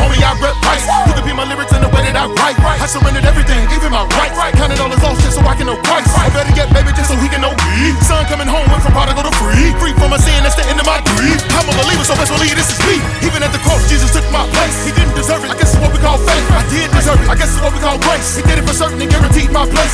homie, I rep Christ. You can be my lyrics in the way that I write. I surrendered everything, even my rights. Counted all his loss just so I can know Christ. Or better yet, baby, just so he can know me. Son coming home, went from prodigal to free. Free from a sin, that's the end of my grief. I'm a believer, so best believe this is me. Even at the cross, Jesus took my place. He didn't deserve it, I guess it's what we call faith. I did deserve it, I guess it's what we call grace. He did it for certain and guaranteed my place.